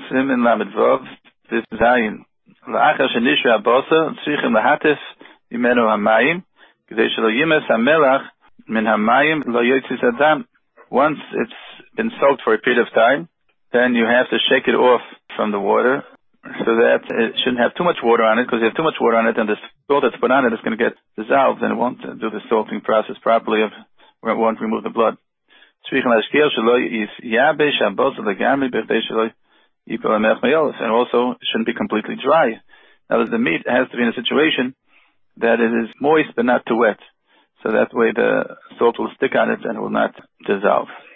Simen Lamed Vav, this Zayin. La'achar shenishra bosa, tzrichim lahatif imenu hamayim, k'dei shelo yimes hamelach min hamayim lo yotzis adam. Once it's been soaked for a period of time, then you have to shake it off from the water so that it shouldn't have too much water on it, because if you have too much water on it, then the salt that's put on it is going to get dissolved and it won't do the salting process properly, it won't remove the blood. And also it shouldn't be completely dry. Now the meat has to be in a situation that it is moist but not too wet, so that way the salt will stick on it and will not dissolve.